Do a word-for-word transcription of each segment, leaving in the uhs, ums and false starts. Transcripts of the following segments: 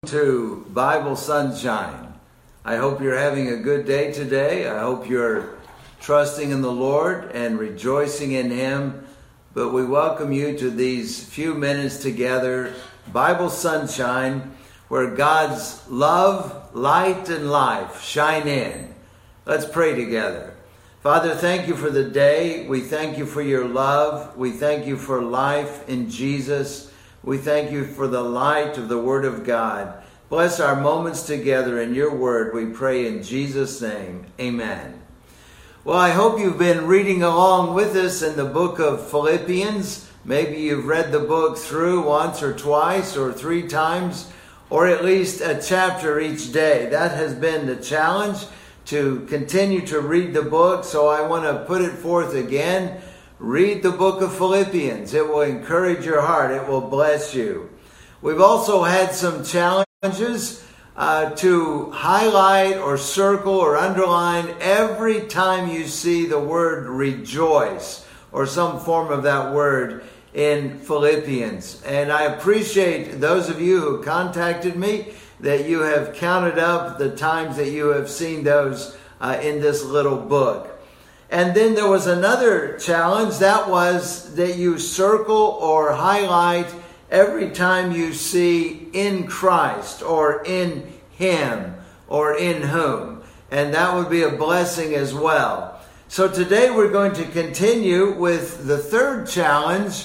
To Bible Sunshine. I hope you're having a good day today. I hope you're trusting in the Lord and rejoicing in Him. But we welcome you to these few minutes together, Bible Sunshine, where God's love, light, and life shine in. Let's pray together. Father, thank you for the day. We thank you for your love. We thank you for life in Jesus. We thank you for the light of the Word of God. Bless our moments together in your Word, we pray in Jesus' name. Amen. Well, I hope you've been reading along with us in the book of Philippians. Maybe you've read the book through once or twice or three times, or at least a chapter each day. That has been the challenge, to continue to read the book. So I want to put it forth again. Read the book of Philippians. It will encourage your heart. It will bless you. We've also had some challenges uh, to highlight or circle or underline every time you see the word rejoice or some form of that word in Philippians. And I appreciate those of you who contacted me that you have counted up the times that you have seen those uh, in this little book. And then there was another challenge, that was that you circle or highlight every time you see in Christ or in Him or in whom. And that would be a blessing as well. So today we're going to continue with the third challenge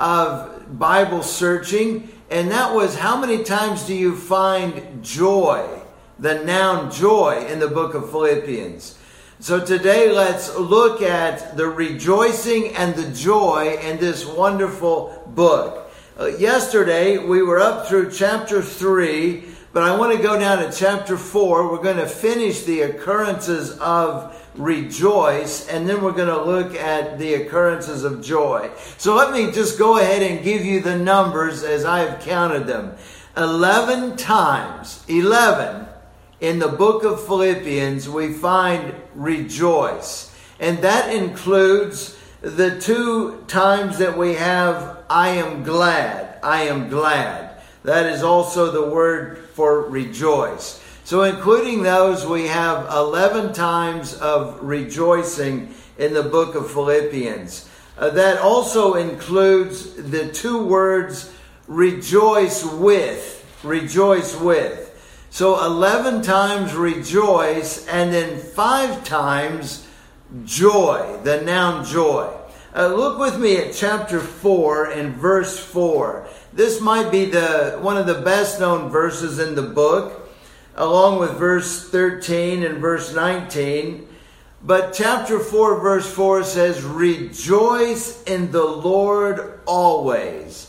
of Bible searching. And that was, how many times do you find joy, the noun joy, in the book of Philippians? So today let's look at the rejoicing and the joy in this wonderful book. Uh, yesterday we were up through chapter three, but I want to go down to chapter four. We're going to finish the occurrences of rejoice, and then we're going to look at the occurrences of joy. So let me just go ahead and give you the numbers as I have counted them. Eleven times, eleven, in the book of Philippians, we find rejoice. And that includes the two times that we have, I am glad, I am glad. That is also the word for rejoice. So including those, we have eleven times of rejoicing in the book of Philippians. Uh, that also includes the two words, rejoice with, rejoice with. So eleven times rejoice, and then five times joy, the noun joy. Uh, look with me at chapter four and verse four. This might be the one of the best known verses in the book, along with verse thirteen and verse nineteen. But chapter four verse four says, rejoice in the Lord always.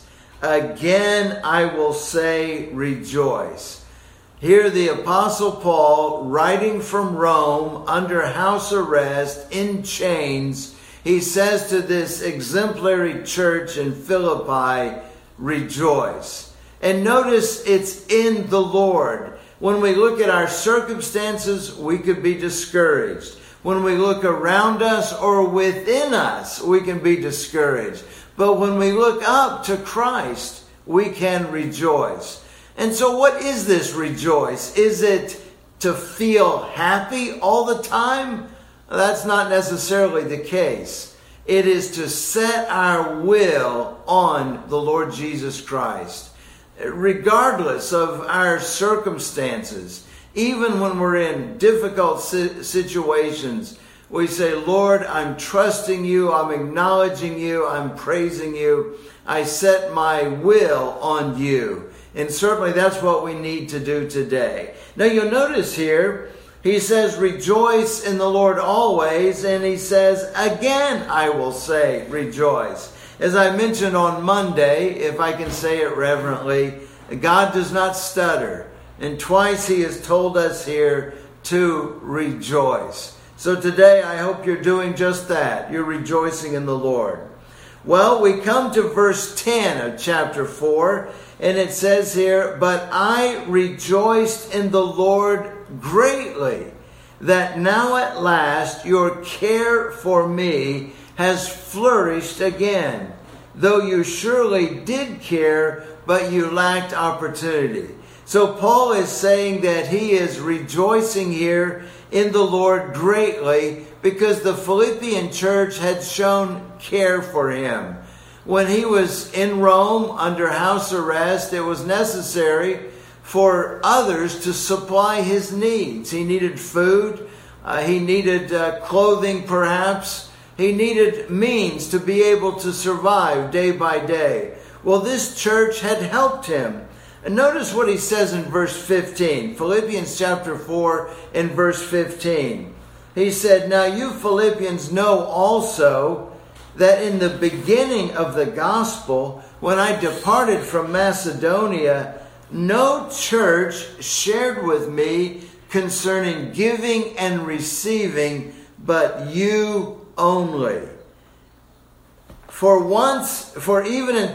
Again I will say rejoice. Here the Apostle Paul, writing from Rome under house arrest, in chains, he says to this exemplary church in Philippi, rejoice. And notice it's in the Lord. When we look at our circumstances, we could be discouraged. When we look around us or within us, we can be discouraged. But when we look up to Christ, we can rejoice. And so what is this rejoice? Is it to feel happy all the time? That's not necessarily the case. It is to set our will on the Lord Jesus Christ, regardless of our circumstances. Even when we're in difficult situations, we say, Lord, I'm trusting you, I'm acknowledging you, I'm praising you. I set my will on you. And certainly that's what we need to do today. Now you'll notice here, he says, rejoice in the Lord always. And he says, again, I will say rejoice. As I mentioned on Monday, if I can say it reverently, God does not stutter. And twice he has told us here to rejoice. So today I hope you're doing just that. You're rejoicing in the Lord. Well, we come to verse ten of chapter four. And it says here, but I rejoiced in the Lord greatly, that now at last your care for me has flourished again, though you surely did care, but you lacked opportunity. So Paul is saying that he is rejoicing here in the Lord greatly because the Philippian church had shown care for him. When he was in Rome under house arrest, it was necessary for others to supply his needs. He needed food. Uh, he needed uh, clothing, perhaps. He needed means to be able to survive day by day. Well, this church had helped him. And notice what he says in verse fifteen. Philippians chapter four and verse fifteen. He said, "Now you Philippians know also that in the beginning of the gospel, when I departed from Macedonia, no church shared with me concerning giving and receiving, but you only. For once, for even in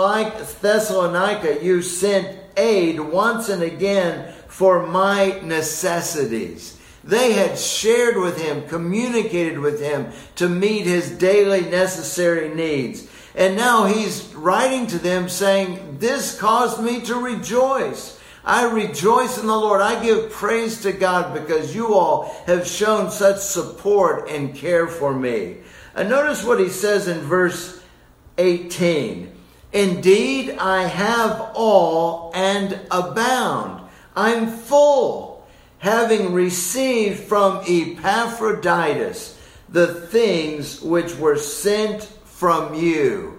Thessalonica, you sent aid once and again for my necessities." They had shared with him, communicated with him to meet his daily necessary needs. And now he's writing to them saying, "This caused me to rejoice. I rejoice in the Lord. I give praise to God because you all have shown such support and care for me." And notice what he says in verse eighteen. "Indeed, I have all and abound. I'm full, having received from Epaphroditus the things which were sent from you,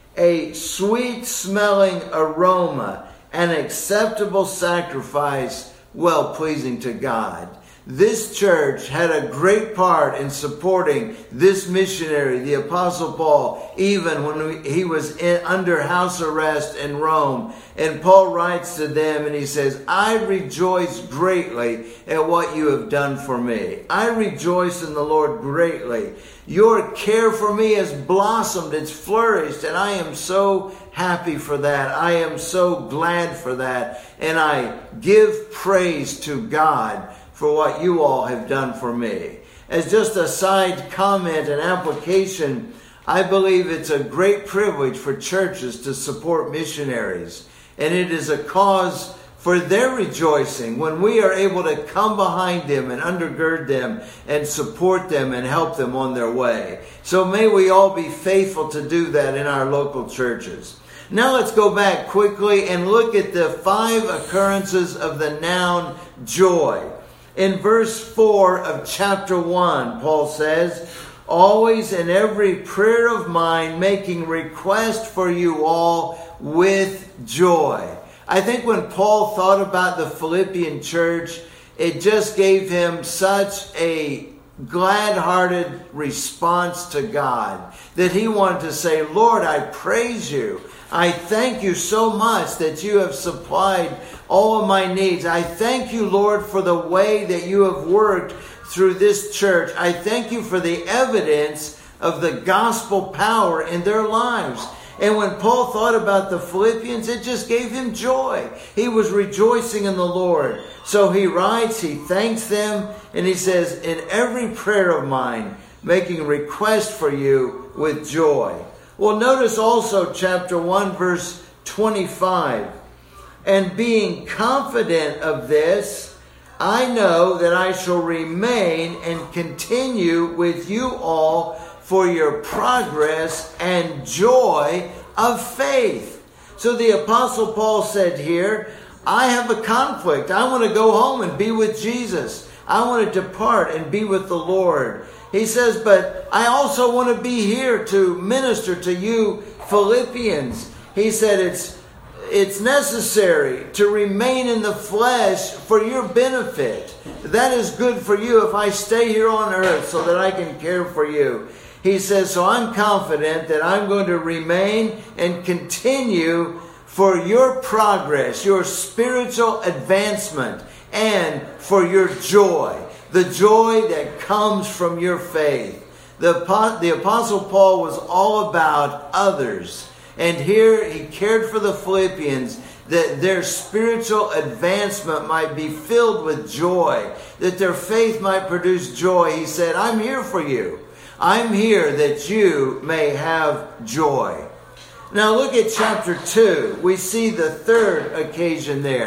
a sweet-smelling aroma, an acceptable sacrifice, well-pleasing to God." This church had a great part in supporting this missionary, the Apostle Paul, even when he was in, under house arrest in Rome. And Paul writes to them and he says, "I rejoice greatly at what you have done for me. I rejoice in the Lord greatly. Your care for me has blossomed, it's flourished, and I am so happy for that. I am so glad for that. And I give praise to God for what you all have done for me." As just a side comment and application, I believe it's a great privilege for churches to support missionaries. And it is a cause for their rejoicing when we are able to come behind them and undergird them and support them and help them on their way. So may we all be faithful to do that in our local churches. Now let's go back quickly and look at the five occurrences of the noun joy. In verse four of chapter one, Paul says, "Always in every prayer of mine, making request for you all with joy." I think when Paul thought about the Philippian church, it just gave him such a glad-hearted response to God that he wanted to say, "Lord, I praise you. I thank you so much that you have supplied all of my needs. I thank you, Lord, for the way that you have worked through this church. I thank you for the evidence of the gospel power in their lives." And when Paul thought about the Philippians, it just gave him joy. He was rejoicing in the Lord. So he writes, he thanks them, and he says, "In every prayer of mine, making request for you with joy." Well, notice also chapter one, verse twenty-five. "And being confident of this, I know that I shall remain and continue with you all for your progress and joy of faith." So the Apostle Paul said here, I have a conflict. I want to go home and be with Jesus. I want to depart and be with the Lord. He says, but I also want to be here to minister to you Philippians. He said it's it's necessary to remain in the flesh for your benefit. That is good for you if I stay here on earth so that I can care for you. He says, so I'm confident that I'm going to remain and continue for your progress, your spiritual advancement, and for your joy, the joy that comes from your faith. The, the Apostle Paul was all about others. And here he cared for the Philippians that their spiritual advancement might be filled with joy, that their faith might produce joy. He said, I'm here for you. I'm here that you may have joy. Now look at chapter two. We see the third occasion there.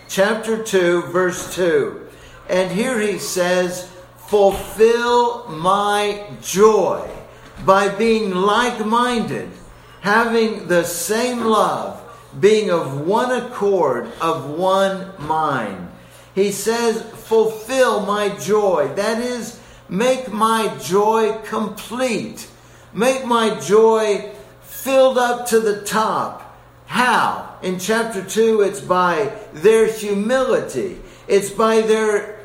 chapter two, verse two. And here he says, fulfill my joy by being like-minded, having the same love, being of one accord, of one mind. He says, fulfill my joy. That is, make my joy complete. Make my joy filled up to the top. How? In chapter two, it's by their humility. It's by their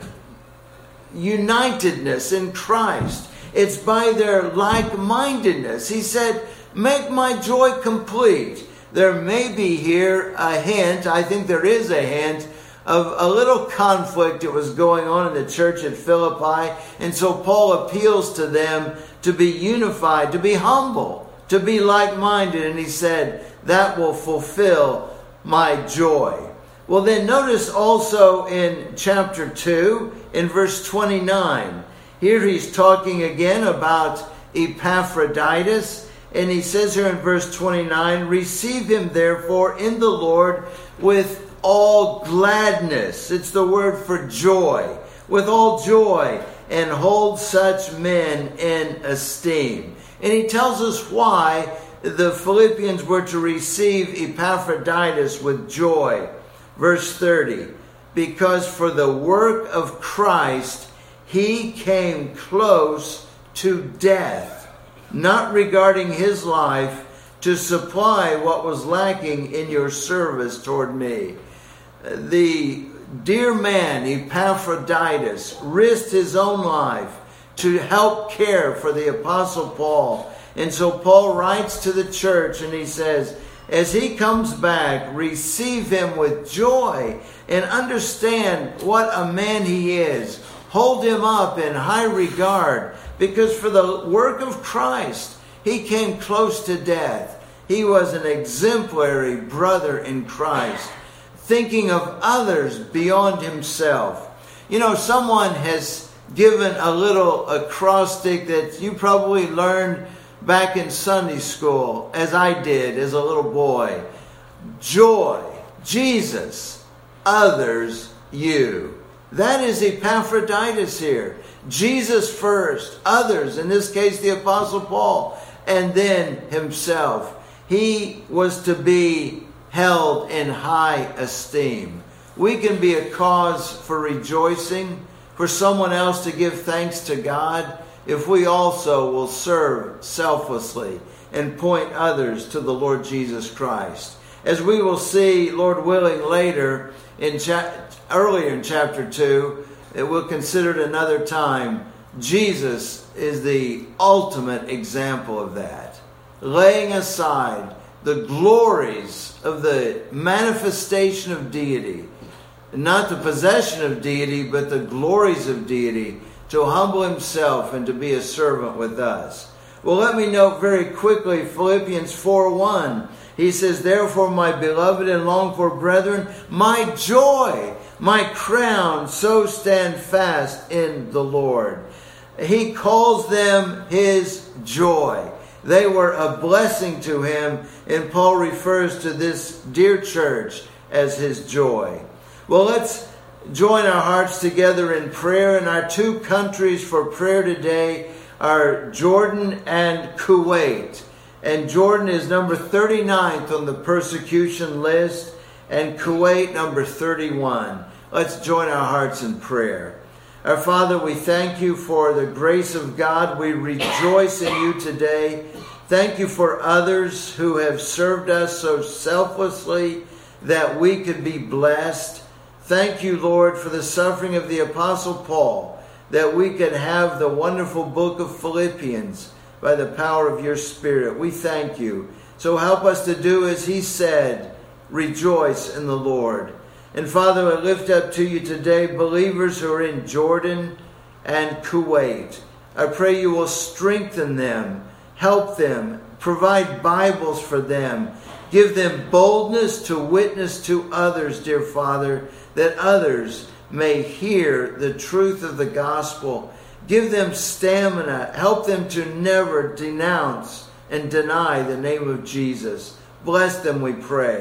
unitedness in Christ. It's by their like-mindedness. He said, make my joy complete. There may be here a hint, I think there is a hint, of a little conflict that was going on in the church at Philippi. And so Paul appeals to them to be unified, to be humble, to be like-minded. And he said, that will fulfill my joy. Well, then notice also in chapter two, in verse twenty-nine, here he's talking again about Epaphroditus. And he says here in verse twenty-nine, receive him therefore in the Lord with all gladness. It's the word for joy. With all joy, and hold such men in esteem. And he tells us why the Philippians were to receive Epaphroditus with joy. Verse thirty, because for the work of Christ he came close to death, not regarding his life, to supply what was lacking in your service toward me. The dear man Epaphroditus risked his own life to help care for the Apostle Paul. And so Paul writes to the church and he says, as he comes back, receive him with joy and understand what a man he is. Hold him up in high regard, because for the work of Christ, he came close to death. He was an exemplary brother in Christ, thinking of others beyond himself. You know, someone has given a little acrostic that you probably learned back in Sunday school, as I did as a little boy. Joy, Jesus, others, you. That is Epaphroditus here. Jesus first, others, in this case the Apostle Paul, and then himself. He was to be held in high esteem. We can be a cause for rejoicing, for someone else to give thanks to God, if we also will serve selflessly and point others to the Lord Jesus Christ. As we will see, Lord willing, later, in cha- earlier in chapter two, it will consider it another time, Jesus is the ultimate example of that. Laying aside the glories of the manifestation of deity, not the possession of deity, but the glories of deity, to humble himself and to be a servant with us. Well, let me note very quickly Philippians four one. He says, therefore, my beloved and longed for brethren, my joy, my crown, so stand fast in the Lord. He calls them his joy. They were a blessing to him, and Paul refers to this dear church as his joy. Well, let's join our hearts together in prayer. And our two countries for prayer today are Jordan and Kuwait. And Jordan is number thirty-ninth on the persecution list, and Kuwait number thirty-one. Let's join our hearts in prayer. Our Father, we thank you for the grace of God. We rejoice in you today. Thank you for others who have served us so selflessly that we could be blessed. Thank you, Lord, for the suffering of the Apostle Paul, that we could have the wonderful book of Philippians by the power of your Spirit. We thank you. So help us to do as he said, rejoice in the Lord. And Father, I lift up to you today believers who are in Jordan and Kuwait. I pray you will strengthen them, help them, provide Bibles for them, give them boldness to witness to others, dear Father, that others may hear the truth of the gospel. Give them stamina. Help them to never denounce and deny the name of Jesus. Bless them, we pray.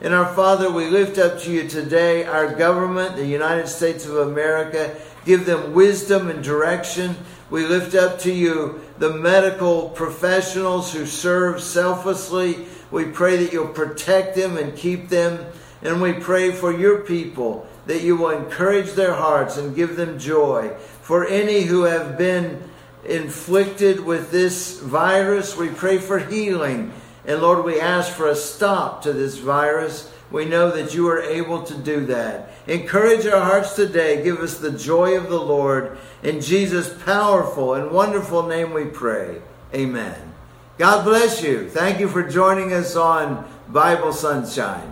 And our Father, we lift up to you today our government, the United States of America. Give them wisdom and direction. We lift up to you the medical professionals who serve selflessly. We pray that you'll protect them and keep them. And we pray for your people, that you will encourage their hearts and give them joy. For any who have been inflicted with this virus, we pray for healing. And Lord, we ask for a stop to this virus. We know that you are able to do that. Encourage our hearts today. Give us the joy of the Lord. In Jesus' powerful and wonderful name we pray. Amen. God bless you. Thank you for joining us on Bible Sunshine.